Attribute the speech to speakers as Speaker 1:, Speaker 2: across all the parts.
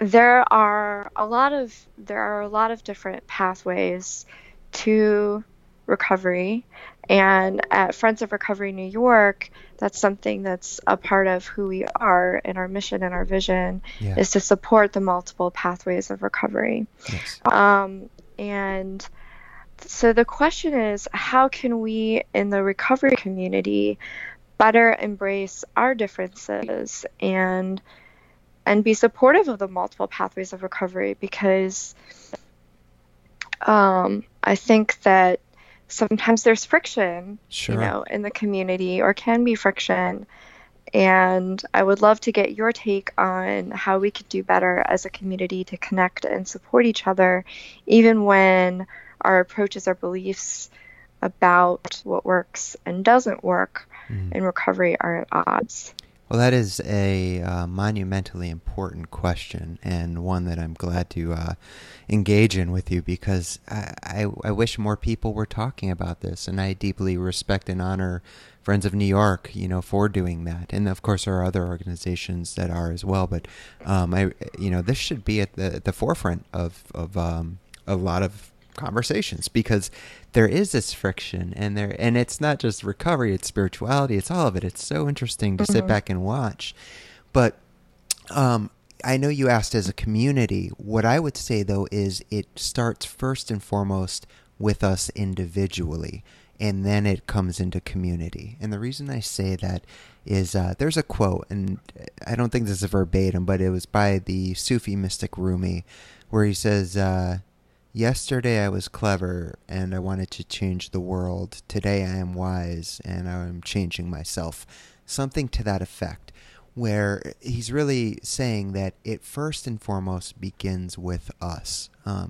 Speaker 1: there are a lot of different pathways to recovery, and at Friends of Recovery New York, that's something that's a part of who we are, and our mission and our vision
Speaker 2: Yeah.
Speaker 1: is to support the multiple pathways of recovery.
Speaker 2: Yes.
Speaker 1: And so the question is, how can we in the recovery community better embrace our differences and be supportive of the multiple pathways of recovery? Because I think that sometimes there's friction,
Speaker 2: Sure.
Speaker 1: in the community, or can be friction. And I would love to get your take on how we could do better as a community to connect and support each other, even when our approaches, our beliefs about what works and doesn't work
Speaker 2: Mm.
Speaker 1: in recovery are at odds.
Speaker 2: Well, that is a monumentally important question, and one that I'm glad to engage in with you, because I wish more people were talking about this, and I deeply respect and honor Friends of New York, for doing that, and of course there are other organizations that are as well. But this should be at the forefront of a lot of conversations, because there is this friction, and it's not just recovery, it's spirituality, it's all of it. It's so interesting to sit
Speaker 1: Mm-hmm.
Speaker 2: back and watch. But I know you asked as a community. What I would say though is it starts first and foremost with us individually, and then it comes into community. And the reason I say that is there's a quote, and I don't think this is verbatim, but it was by the Sufi mystic Rumi, where he says, yesterday I was clever and I wanted to change the world. Today I am wise and I am changing myself. Something to that effect, where he's really saying that it first and foremost begins with us.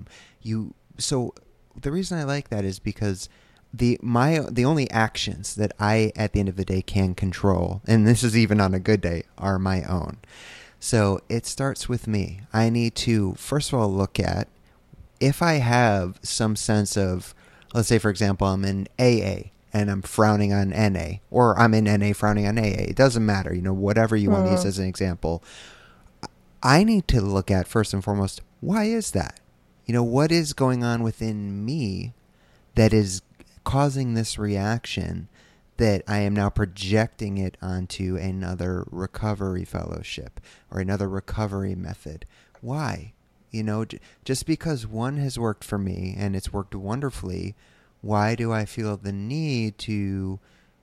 Speaker 2: So the reason I like that is because the only actions that I at the end of the day can control, and this is even on a good day, are my own. So it starts with me. I need to first of all look at, if I have some sense of, let's say, for example, I'm in AA and I'm frowning on NA, or I'm in NA frowning on AA, it doesn't matter, whatever you want to use
Speaker 1: Mm-hmm.
Speaker 2: as an example, I need to look at first and foremost, why is that? What is going on within me that is causing this reaction, that I am now projecting it onto another recovery fellowship or another recovery method? Why? Just because one has worked for me and it's worked wonderfully, why do I feel the need to,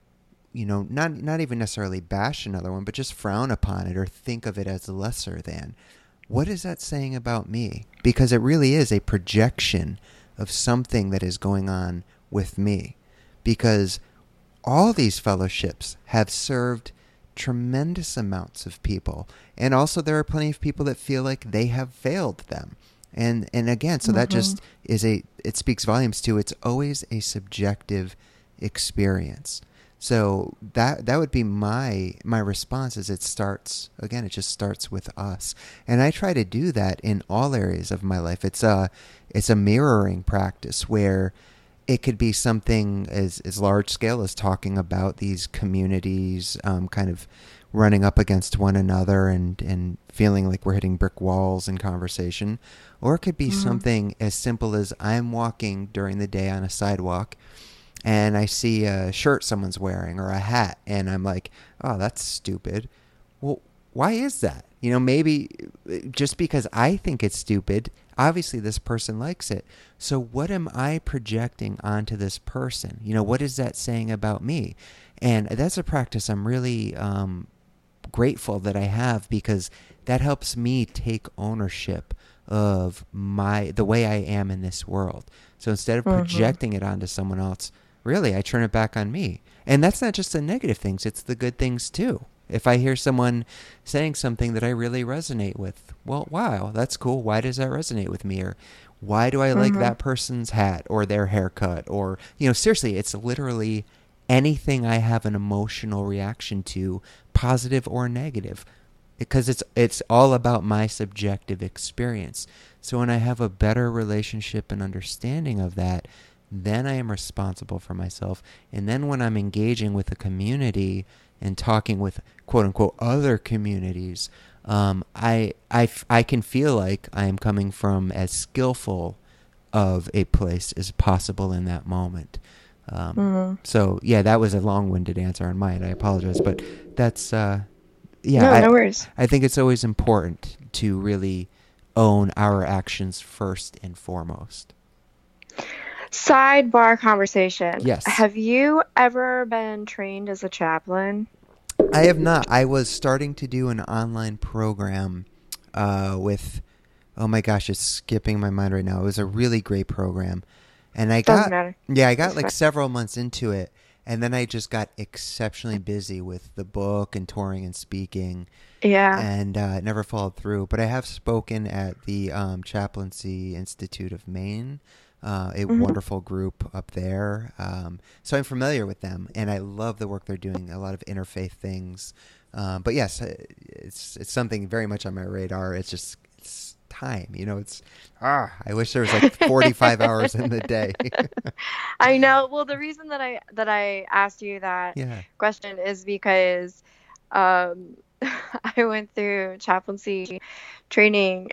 Speaker 2: not even necessarily bash another one, but just frown upon it or think of it as lesser than? What is that saying about me? Because it really is a projection of something that is going on with me. Because all these fellowships have served tremendous amounts of people, and also there are plenty of people that feel like they have failed them. And again, so that
Speaker 1: Mm-hmm.
Speaker 2: just it speaks volumes to, it's always a subjective experience. So that would be my response, is it just starts with us. And I try to do that in all areas of my life. It's a mirroring practice, where it could be something as large scale as talking about these communities, kind of running up against one another and feeling like we're hitting brick walls in conversation. Or it could be
Speaker 1: Mm-hmm.
Speaker 2: something as simple as, I'm walking during the day on a sidewalk and I see a shirt someone's wearing or a hat, and I'm like, oh, that's stupid. Well, why is that? Maybe just because I think it's stupid, obviously this person likes it. So what am I projecting onto this person? What is that saying about me? And that's a practice I'm really grateful that I have, because that helps me take ownership of the way I am in this world. So instead of
Speaker 1: Mm-hmm.
Speaker 2: projecting it onto someone else, really I turn it back on me. And that's not just the negative things, it's the good things too. If I hear someone saying something that I really resonate with, well, wow, that's cool. Why does that resonate with me? Or why do I like
Speaker 1: Mm-hmm.
Speaker 2: that person's hat or their haircut? Or, seriously, it's literally anything I have an emotional reaction to, positive or negative, because it's all about my subjective experience. So when I have a better relationship and understanding of that, then I am responsible for myself. And then when I'm engaging with a community and talking with quote unquote other communities, I can feel like I am coming from as skillful of a place as possible in that moment.
Speaker 1: Mm.
Speaker 2: So yeah, that was a long-winded answer on mine. I apologize, but that's yeah.
Speaker 1: No, no worries.
Speaker 2: I think it's always important to really own our actions first and foremost.
Speaker 1: Sidebar conversation.
Speaker 2: Yes,
Speaker 1: Have you ever been trained as a chaplain?
Speaker 2: I have not. I was starting to do an online program with. Oh my gosh, it's skipping my mind right now. It was a really great program, and
Speaker 1: Doesn't matter.
Speaker 2: I got
Speaker 1: It's
Speaker 2: like
Speaker 1: fine.
Speaker 2: several months into it, and then I just got exceptionally busy with the book and touring and speaking,
Speaker 1: Yeah.
Speaker 2: and it never followed through. But I have spoken at the Chaplaincy Institute of Maine, a
Speaker 1: Hmm.
Speaker 2: wonderful group up there. So I'm familiar with them, and I love the work they're doing. A lot of interfaith things, but yes, it's something very much on my radar. It's just it's time, It's I wish there was like 45 hours in the day.
Speaker 1: I know. Well, the reason that I asked you that
Speaker 2: Yeah,
Speaker 1: question is because um, I went through chaplaincy training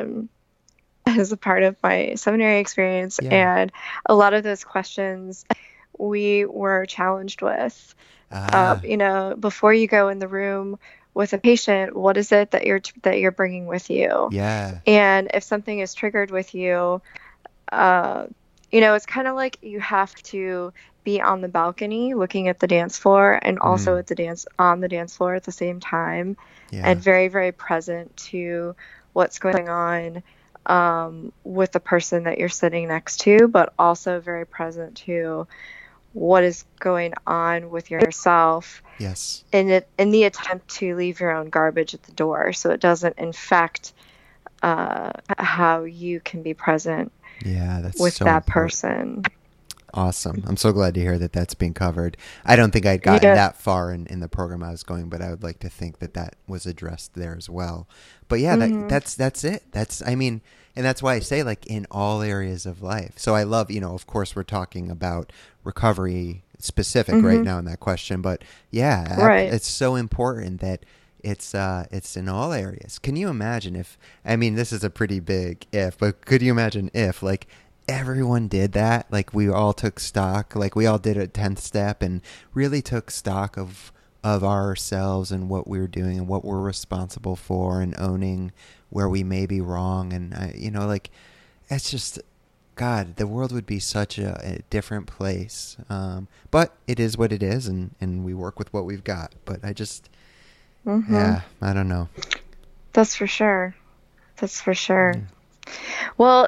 Speaker 1: as a part of my seminary experience,
Speaker 2: yeah.
Speaker 1: and a lot of those questions we were challenged with.
Speaker 2: Ah,
Speaker 1: Before you go in the room with a patient, what is it that you're bringing with you?
Speaker 2: yeah.
Speaker 1: And if something is triggered with you, uh, it's kind of like you have to be on the balcony looking at the dance floor and also
Speaker 2: Mm,
Speaker 1: at the dance on the dance floor at the same time, and
Speaker 2: yeah.
Speaker 1: very, very present to what's going on with the person that you're sitting next to, but also very present to what is going on with yourself
Speaker 2: Yes.
Speaker 1: in the attempt to leave your own garbage at the door so it doesn't infect how you can be present
Speaker 2: Yeah, that's
Speaker 1: with
Speaker 2: so
Speaker 1: that
Speaker 2: important.
Speaker 1: person.
Speaker 2: Awesome. I'm so glad to hear that that's being covered. I don't think I'd gotten
Speaker 1: Yeah.
Speaker 2: that far in the program I was going, but I would like to think that that was addressed there as well. But yeah,
Speaker 1: Hmm.
Speaker 2: that's it. I mean, and that's why I say like in all areas of life. So I love, of course we're talking about recovery specific right
Speaker 1: Hmm.
Speaker 2: now in that question, but yeah,
Speaker 1: Right.
Speaker 2: it's so important that it's in all areas. Can you imagine if I mean this is a pretty big if, but could you imagine if like everyone did that. Like we all took stock. Like we all did a 10th step and really took stock of ourselves and what we were doing and what we're responsible for and owning where we may be wrong. And like it's just God, the world would be such a different place. But it is what it is, and we work with what we've got. But
Speaker 1: Hmm.
Speaker 2: yeah, I don't know.
Speaker 1: That's for sure. That's for sure.
Speaker 2: Yeah.
Speaker 1: Well,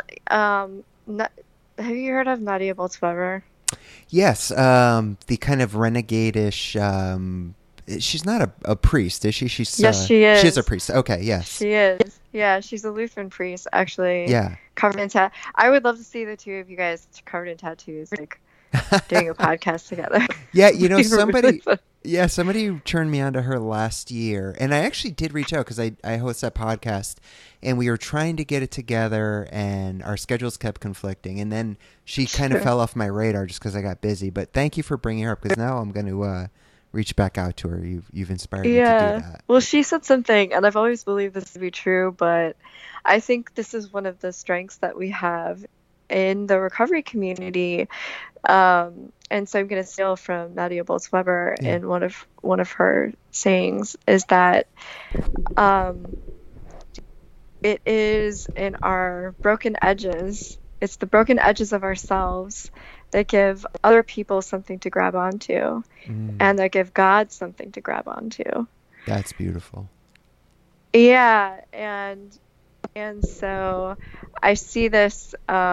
Speaker 1: have you heard of Nadia Bolz-Weber?
Speaker 2: Yes, the kind of renegade-ish. She's not a priest, is she?
Speaker 1: Yes, she
Speaker 2: She is a
Speaker 1: is.
Speaker 2: priest. Okay, yes,
Speaker 1: She is. Yeah, she's a Lutheran priest, actually,
Speaker 2: yeah,
Speaker 1: covered in I would love to see the two of you guys covered in tattoos, like doing a podcast together.
Speaker 2: yeah.
Speaker 1: Be really
Speaker 2: Somebody,
Speaker 1: fun.
Speaker 2: yeah, somebody turned me on to her last year, and I actually did reach out because I host that podcast, and we were trying to get it together, and our schedules kept conflicting, and then she kind of
Speaker 1: Sure.
Speaker 2: fell off my radar just because I got busy. But thank you for bringing her up because now I'm going to reach back out to her. You've inspired me to do
Speaker 1: Yeah.
Speaker 2: that.
Speaker 1: Well, she said something, and I've always believed this to be true, but I think this is one of the strengths that we have in the recovery community. And so I'm going to steal from Nadia Bolz-Weber,
Speaker 2: Yeah.
Speaker 1: and one of her sayings is that um, it is in our broken edges. It's the broken edges of ourselves that give other people something to grab onto,
Speaker 2: Mm,
Speaker 1: and that give God something to grab onto.
Speaker 2: that's beautiful.
Speaker 1: Yeah, and so I see this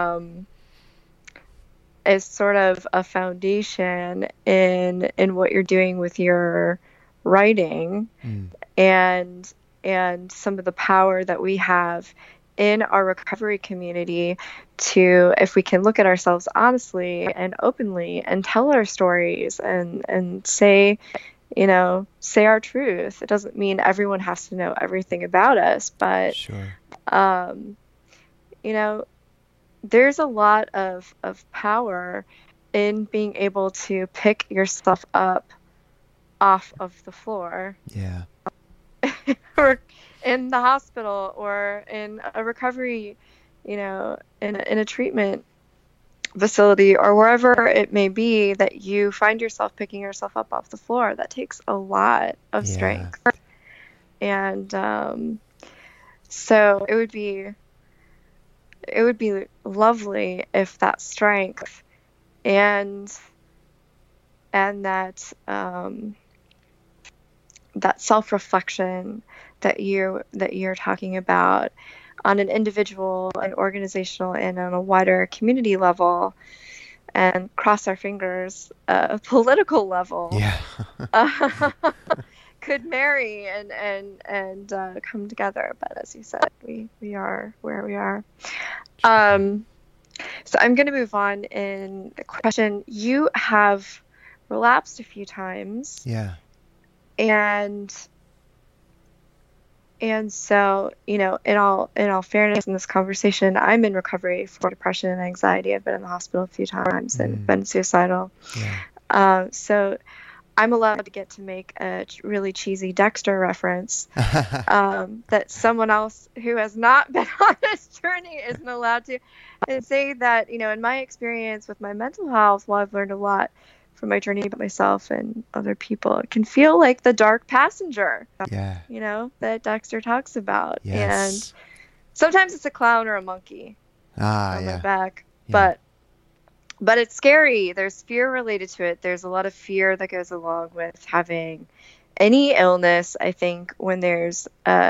Speaker 1: as sort of a foundation in what you're doing with your writing,
Speaker 2: Mm,
Speaker 1: and some of the power that we have in our recovery community to, if we can look at ourselves honestly and openly and tell our stories and say our truth. It doesn't mean everyone has to know everything about us, but
Speaker 2: sure.
Speaker 1: um, you know, there's a lot of power in being able to pick yourself up off of the floor
Speaker 2: Yeah.
Speaker 1: or in the hospital or in a recovery, in a treatment facility or wherever it may be that you find yourself picking yourself up off the floor. That takes a lot of
Speaker 2: Yeah.
Speaker 1: strength. And so it would be lovely if that strength and that self-reflection that you're talking about on an individual and organizational and on a wider community level, and cross our fingers, political level,
Speaker 2: Yeah.
Speaker 1: uh, could marry and come together. But as you said, we are where we are. Um, so I'm going to move on in the question. You have relapsed a few times,
Speaker 2: Yeah.
Speaker 1: and so, in all fairness in this conversation, I'm in recovery for depression and anxiety. I've been in the hospital a few times and
Speaker 2: Mm.
Speaker 1: been suicidal.
Speaker 2: Yeah.
Speaker 1: So I'm allowed to get to make a really cheesy Dexter reference, that someone else who has not been on this journey isn't allowed to, and say that, in my experience with my mental health, while I've learned a lot from my journey about myself and other people, it can feel like the dark passenger,
Speaker 2: Yeah.
Speaker 1: that Dexter talks about. And
Speaker 2: Yes.
Speaker 1: sometimes it's a clown or a monkey
Speaker 2: Ah,
Speaker 1: on my
Speaker 2: yeah.
Speaker 1: back,
Speaker 2: Yeah.
Speaker 1: but it's scary. There's fear related to it. There's a lot of fear that goes along with having any illness. I think when there's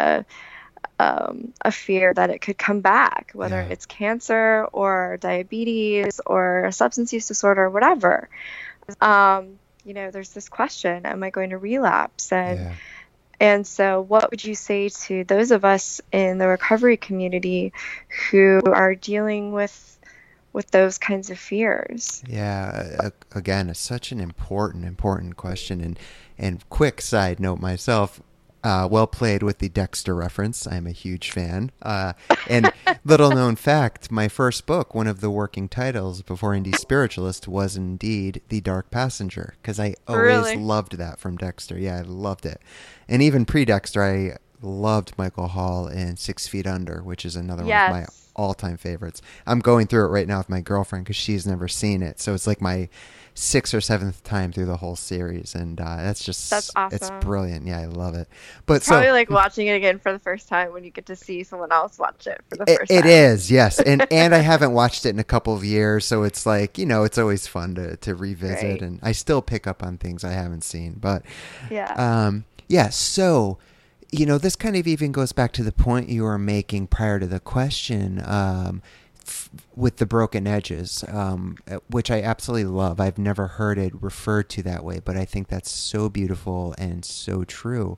Speaker 1: a fear that it could come back, whether
Speaker 2: Yeah.
Speaker 1: it's cancer or diabetes or a substance use disorder, whatever. There's this question: am I going to relapse?
Speaker 2: Yeah.
Speaker 1: And so, what would you say to those of us in the recovery community who are dealing with those kinds of fears?
Speaker 2: Yeah, again, it's such an important question. And quick side note myself, well played with the Dexter reference. I'm a huge fan. And little known fact, my first book, one of the working titles before Indie Spiritualist, was indeed The Dark Passenger, because I always
Speaker 1: Really?
Speaker 2: loved that from Dexter. Yeah, I loved it. And even pre-Dexter, I loved Michael Hall in 6 Feet Under, which is another one of my
Speaker 1: Yes.
Speaker 2: all-time favorites. I'm going through it right now with my girlfriend because she's never seen it, so it's like my sixth or seventh time through the whole series, and that's
Speaker 1: That's
Speaker 2: just it's
Speaker 1: awesome.
Speaker 2: brilliant. Yeah, I love it.
Speaker 1: It's
Speaker 2: But so
Speaker 1: probably like watching it again for the first time when you get to see someone else watch it for the first
Speaker 2: it
Speaker 1: time.
Speaker 2: is, yes, and I haven't watched it in a couple of years, so it's like it's always fun to revisit,
Speaker 1: Right.
Speaker 2: and I still pick up on things I haven't seen. But
Speaker 1: Yeah.
Speaker 2: yeah, so this kind of even goes back to the point you were making prior to the question, with the broken edges, which I absolutely love. I've never heard it referred to that way, but I think that's so beautiful and so true.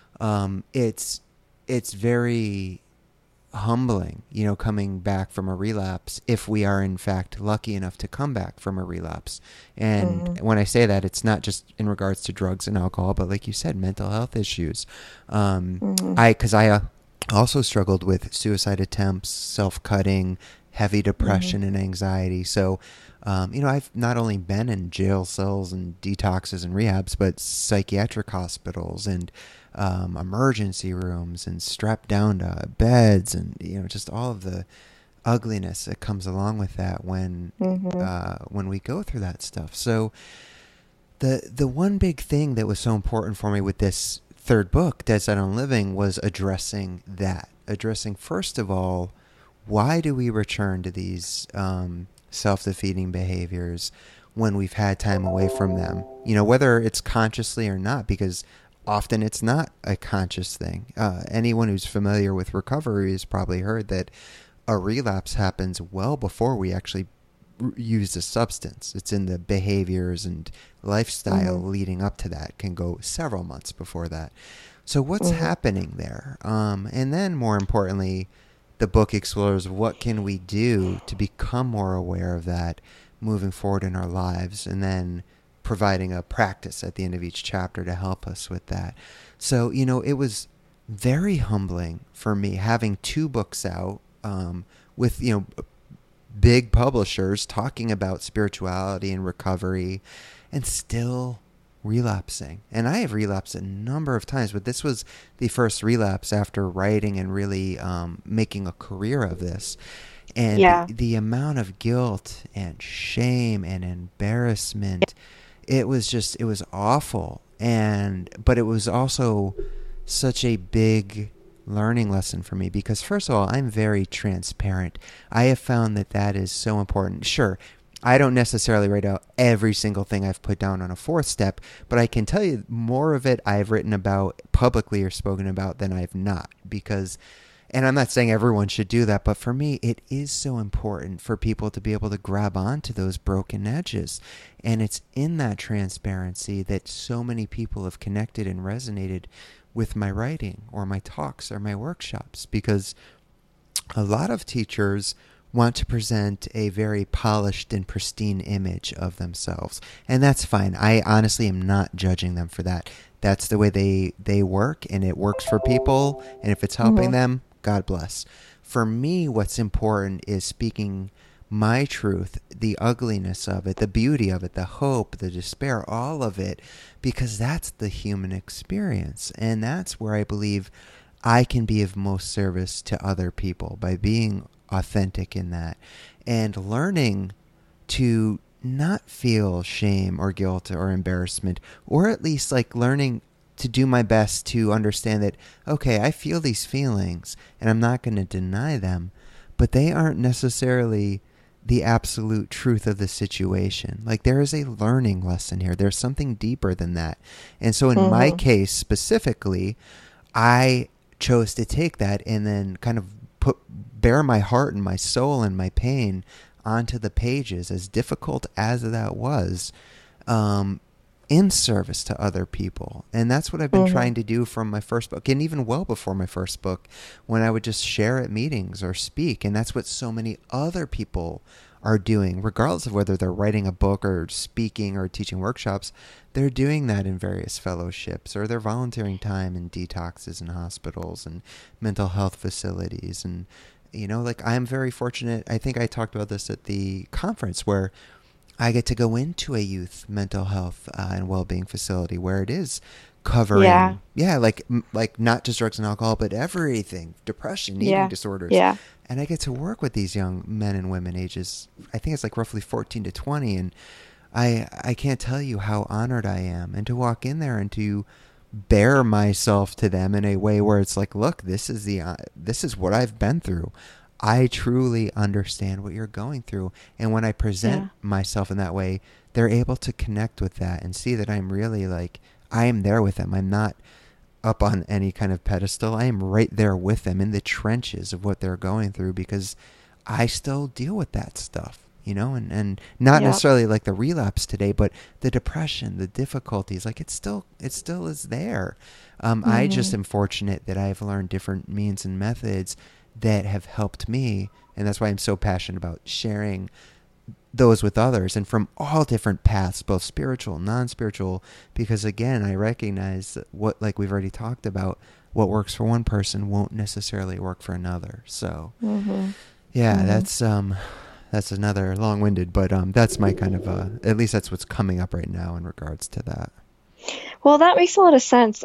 Speaker 2: It's very humbling, coming back from a relapse, if we are in fact lucky enough to come back from a relapse. And
Speaker 1: Hmm.
Speaker 2: when I say that, it's not just in regards to drugs and alcohol, but like you said, mental health issues.
Speaker 1: Hmm.
Speaker 2: I also struggled with suicide attempts, self-cutting, heavy
Speaker 1: Hmm.
Speaker 2: depression and anxiety. So, I've not only been in jail cells and detoxes and rehabs, but psychiatric hospitals and emergency rooms and strapped down to beds, and just all of the ugliness that comes along with that
Speaker 1: Hmm.
Speaker 2: when we go through that stuff. So the one big thing that was so important for me with this third book, Dead Set on Living, was addressing first of all, why do we return to these self-defeating behaviors when we've had time away from them? Whether it's consciously or not, because often it's not a conscious thing. Anyone who's familiar with recovery has probably heard that a relapse happens well before we actually use the substance. It's in the behaviors and lifestyle
Speaker 1: Hmm.
Speaker 2: leading up to that, can go several months before that. So what's
Speaker 1: Hmm.
Speaker 2: happening there? And then more importantly, the book explores what can we do to become more aware of that moving forward in our lives, and then providing a practice at the end of each chapter to help us with that. So, it was very humbling for me having two books out, with, big publishers talking about spirituality and recovery, and still relapsing. And I have relapsed a number of times, but this was the first relapse after writing and really making a career of this. And
Speaker 1: Yeah.
Speaker 2: the amount of guilt and shame and embarrassment, it was just, it was awful. But it was also such a big learning lesson for me because, first of all, I'm very transparent. I have found that that is so important. Sure, I don't necessarily write out every single thing I've put down on a fourth step, but I can tell you more of it I've written about publicly or spoken about than I've not because, and I'm not saying everyone should do that, but for me, it is so important for people to be able to grab onto those broken edges. And it's in that transparency that so many people have connected and resonated with my writing or my talks or my workshops because a lot of teachers want to present a very polished and pristine image of themselves. And that's fine. I honestly am not judging them for that. That's the way they work, and it works for people. And if it's helping them, God bless. For me, what's important is speaking my truth, the ugliness of it, the beauty of it, the hope, the despair, all of it, because that's the human experience. And that's where I believe I can be of most service to other people by being authentic in that and learning to not feel shame or guilt or embarrassment, or at least like learning to do my best to understand that, okay, I feel these feelings and I'm not going to deny them, but they aren't necessarily the absolute truth of the situation. Like there is a learning lesson here. There's something deeper than that. And so in my case specifically, I chose to take that and then kind of bare my heart and my soul and my pain onto the pages, as difficult as that was, in service to other people. And that's what I've been trying to do from my first book, and even well before my first book, when I would just share at meetings or speak. And that's what so many other people are doing, regardless of whether they're writing a book or speaking or teaching workshops. They're doing that in various fellowships, or they're volunteering time in detoxes in hospitals and mental health facilities. And, you know, like I'm very fortunate. I think I talked about this at the conference where I get to go into a youth mental health and well-being facility where it is covering, like not just drugs and alcohol, but everything, depression, eating disorders.
Speaker 1: Yeah.
Speaker 2: And I get to work with these young men and women ages, I think it's like roughly 14 to 20. And I can't tell you how honored I am. And to walk in there and to bare myself to them in a way where it's like, look, this is what I've been through. I truly understand what you're going through. And when I present myself in that way, they're able to connect with that and see that I'm really like, I am there with them. I'm not up on any kind of pedestal. I am right there with them in the trenches of what they're going through because I still deal with that stuff, you know, and not necessarily like the relapse today, but the depression, the difficulties, like it still is there. I just am fortunate that I've learned different means and methods that have helped me. And that's why I'm so passionate about sharing those with others and from all different paths, both spiritual, non-spiritual, because again, I recognize that what, like we've already talked about, what works for one person won't necessarily work for another. So that's another long-winded, but that's my kind of, at least that's what's coming up right now in regards to that.
Speaker 1: Well, that makes a lot of sense.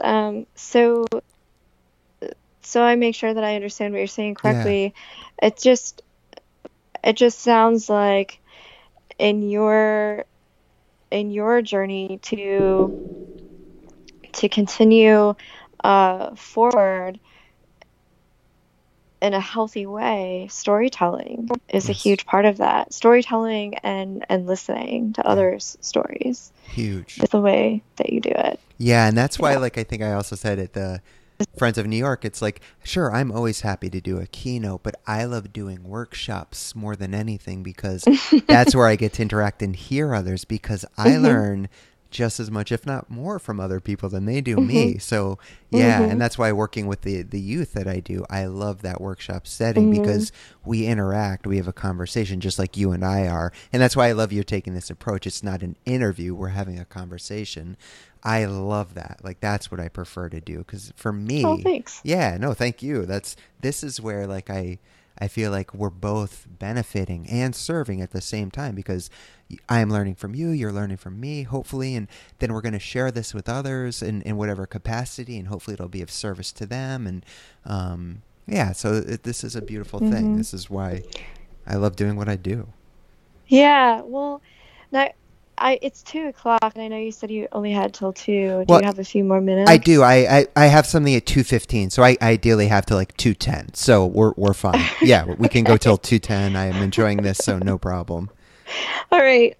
Speaker 1: So I make sure that I understand what you're saying correctly. Yeah. It just sounds like in your journey to continue forward in a healthy way, storytelling is a huge part of that. Storytelling and listening to others' stories.
Speaker 2: Huge.
Speaker 1: Is the way that you do it.
Speaker 2: Yeah, and that's why, like, I think I also said at the Friends of New York, it's like, sure, I'm always happy to do a keynote, but I love doing workshops more than anything because that's where I get to interact and hear others, because I learn just as much, if not more, from other people than they do me. So and that's why working with the youth that I do, I love that workshop setting because we interact, we have a conversation just like you and I are. And that's why I love you taking this approach. It's not an interview, we're having a conversation. I love that. Like that's what I prefer to do because for
Speaker 1: Oh,
Speaker 2: me,
Speaker 1: thanks.
Speaker 2: yeah, no, thank you. This is where like I feel like we're both benefiting and serving at the same time because I'm learning from you, you're learning from me, hopefully, and then we're going to share this with others in whatever capacity, and hopefully it'll be of service to them. And yeah, so this is a beautiful thing.
Speaker 1: Hmm.
Speaker 2: This is why I love doing what I do.
Speaker 1: Yeah, well, now it's 2 o'clock, and I know you said you only had till 2. Do
Speaker 2: Well,
Speaker 1: you have a few more
Speaker 2: I do.
Speaker 1: minutes?
Speaker 2: I have something at 2:15, so I ideally have to like 2:10. So we're fine. Yeah, we can go
Speaker 1: Okay.
Speaker 2: till 2:10. I am enjoying this, so no problem.
Speaker 1: All right.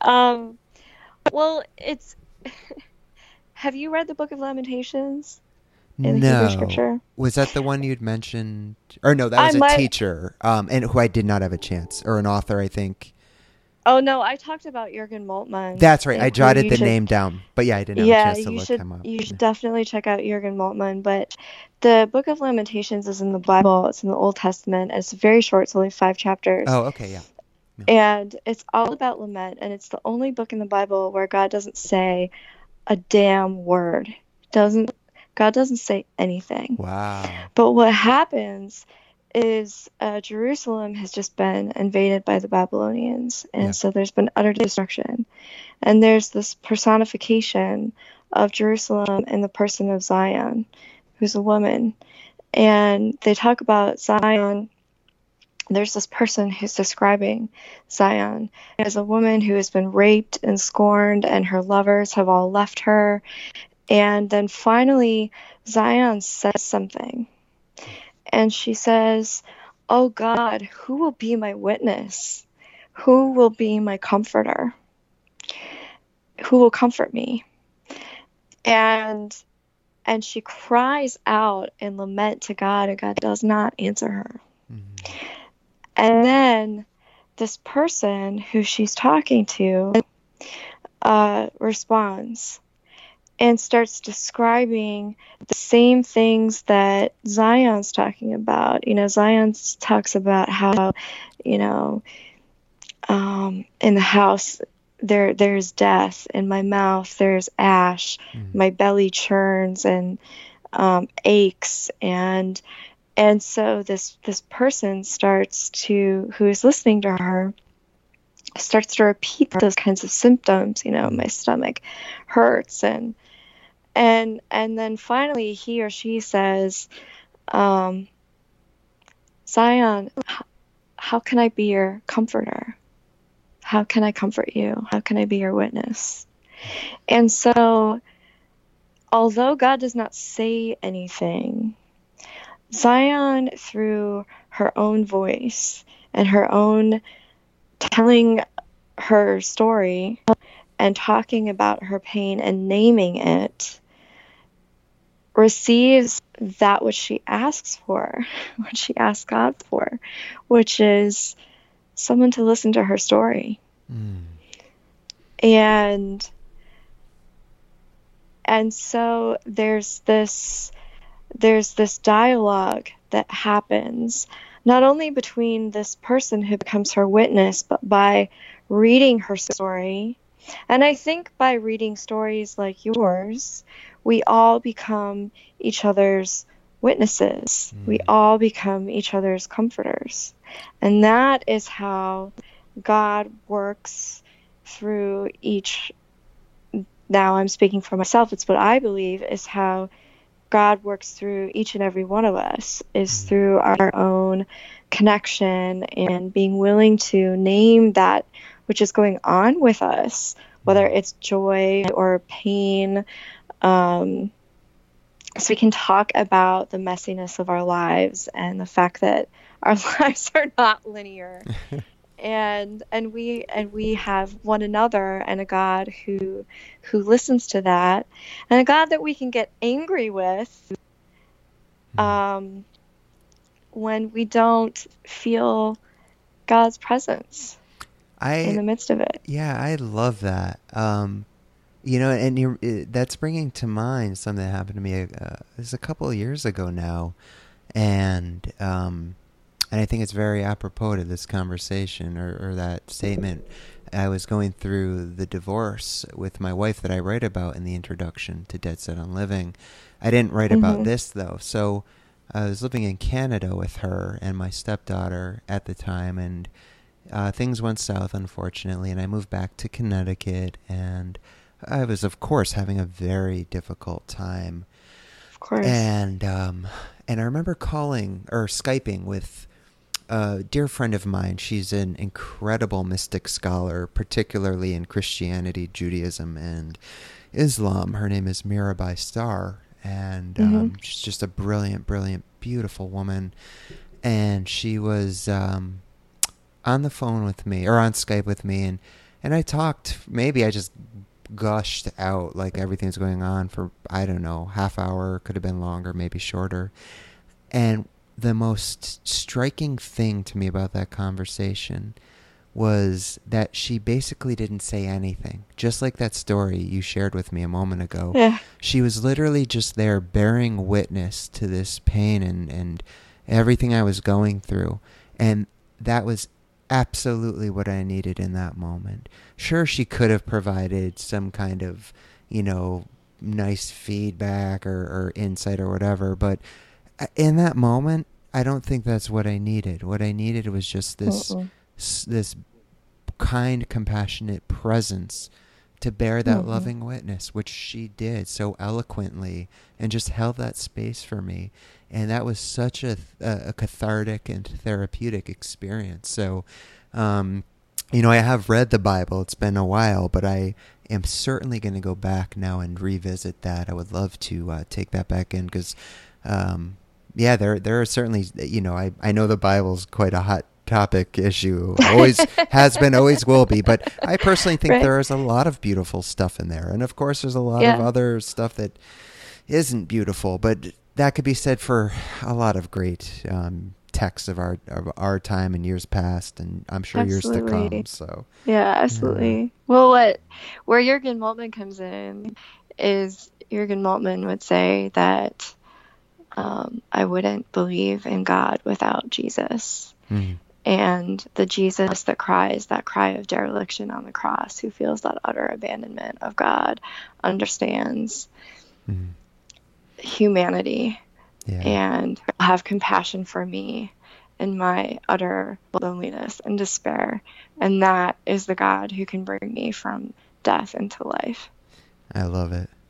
Speaker 1: Well, it's have you read the Book of Lamentations in the Hebrew
Speaker 2: No.
Speaker 1: Scripture?
Speaker 2: Was that the one you'd mentioned? Or no, that
Speaker 1: I
Speaker 2: was a
Speaker 1: might.
Speaker 2: teacher, and who I did not have a chance, or an author, I think.
Speaker 1: Oh no, I talked about Jürgen Moltmann,
Speaker 2: That's right. I
Speaker 1: who
Speaker 2: jotted
Speaker 1: you
Speaker 2: the
Speaker 1: should.
Speaker 2: name down, but yeah, I didn't have a
Speaker 1: Yeah,
Speaker 2: chance to look him up.
Speaker 1: you should
Speaker 2: Yeah.
Speaker 1: definitely check out Jürgen Moltmann. But the Book of Lamentations is in the Bible. It's in the Old Testament. It's very short. It's only 5 chapters,
Speaker 2: Oh, okay, yeah. Yeah.
Speaker 1: and it's all about lament. And it's the only book in the Bible where God doesn't say a damn word. Doesn't God doesn't say anything.
Speaker 2: Wow.
Speaker 1: But what happens is Jerusalem has just been invaded by the Babylonians,
Speaker 2: Yeah.
Speaker 1: and so there's been utter destruction. And there's this personification of Jerusalem in the person of Zion, who's a woman. And they talk about Zion. There's this person who's describing Zion as a woman who has been raped and scorned, and her lovers have all left her. And then finally, Zion says something. And she says, "Oh God, who will be my witness? Who will be my comforter? Who will comfort me?" And she cries out in lament to God, and God does not answer her.
Speaker 2: Mhm.
Speaker 1: And then this person who she's talking to responds and starts describing the same things that Zion's talking about. Zion talks about how, you know, in the house there's death, in my mouth there's ash,
Speaker 2: Mhm.
Speaker 1: my belly churns and aches, and so this person who is listening to her starts to repeat those kinds of symptoms.
Speaker 2: Mhm.
Speaker 1: My stomach hurts, and then finally he or she says, um, Zion, how can I be your comforter? How can I comfort you? How can I be your witness? And so, although God does not say anything, Zion, through her own voice and her own telling her story and talking about her pain and naming it, receives that which she asks for, what she asks God for, which is someone to listen to her story.
Speaker 2: Mm.
Speaker 1: And so there's this dialogue that happens not only between this person who becomes her witness, but by reading her story. And I think by reading stories like yours, we all become each other's witnesses. We
Speaker 2: Mm.
Speaker 1: all become each other's comforters. And that is how God works through each. Now I'm speaking for myself. It's what I believe is how God works through each and every one of us, is
Speaker 2: Mm.
Speaker 1: through our own connection and being willing to name that which is going on with us, whether
Speaker 2: Mm.
Speaker 1: it's joy or pain. So we can talk about the messiness of our lives and the fact that our lives are not linear. And we have one another, and a God who listens to that, and a God that we can get angry with
Speaker 2: Mm.
Speaker 1: when we don't feel God's presence in
Speaker 2: I
Speaker 1: the midst of it.
Speaker 2: Yeah, I love that. And that's bringing to mind something that happened to me. This a couple of years ago now, and I think it's very apropos to this conversation or that statement. I was going through the divorce with my wife that I write about in the introduction to Dead Set on Living. I didn't write about
Speaker 1: Mhm.
Speaker 2: this though. So I was living in Canada with her and my stepdaughter at the time, and things went south, unfortunately, and I moved back to Connecticut, and I was, of course, having a very difficult time.
Speaker 1: Of course.
Speaker 2: And I remember calling or Skyping with a dear friend of mine. She's an incredible mystic scholar, particularly in Christianity, Judaism, and Islam. Her name is Mirabai Starr, and
Speaker 1: Mhm.
Speaker 2: she's just a brilliant, brilliant, beautiful woman. And she was on the phone with me, or on Skype with me, and I talked. Maybe I just gushed out like everything's going on for, I don't know, half hour, could have been longer, maybe shorter. And the most striking thing to me about that conversation was that she basically didn't say anything. Just like that story you shared with me a moment ago.
Speaker 1: Yeah.
Speaker 2: She was literally just there bearing witness to this pain and everything I was going through. And that was absolutely what I needed in that moment. Sure, she could have provided some kind of, nice feedback or insight or whatever, but in that moment, I don't think that's what I needed. What I needed was just
Speaker 1: Mm-mm.
Speaker 2: this kind, compassionate presence to bear that
Speaker 1: Mhm.
Speaker 2: loving witness, which she did so eloquently and just held that space for me. And that was such a cathartic and therapeutic experience. So, um, I have read the Bible. It's been a while, but I am certainly going to go back now and revisit that. I would love to take that back in because, yeah, there are certainly, I know the Bible's quite a hot topic issue, always has been, always will be, but I personally think
Speaker 1: Right.
Speaker 2: there is a lot of beautiful stuff in there, and of course there's a lot of
Speaker 1: Yeah.
Speaker 2: other stuff that isn't beautiful, but that could be said for a lot of great texts of our time and years past, and I'm sure years to come.
Speaker 1: Absolutely.
Speaker 2: So
Speaker 1: Yeah,
Speaker 2: yeah.
Speaker 1: absolutely. Well, where Jürgen Moltmann comes in is Jürgen Moltmann would say that I wouldn't believe in God without Jesus.
Speaker 2: Mm,
Speaker 1: And the Jesus that cries that cry of dereliction on the cross, who feels that utter abandonment of God, understands
Speaker 2: mm,
Speaker 1: humanity
Speaker 2: yeah,
Speaker 1: and have compassion for me in my utter loneliness and despair. And that is the God who can bring me from death into life.
Speaker 2: I love it.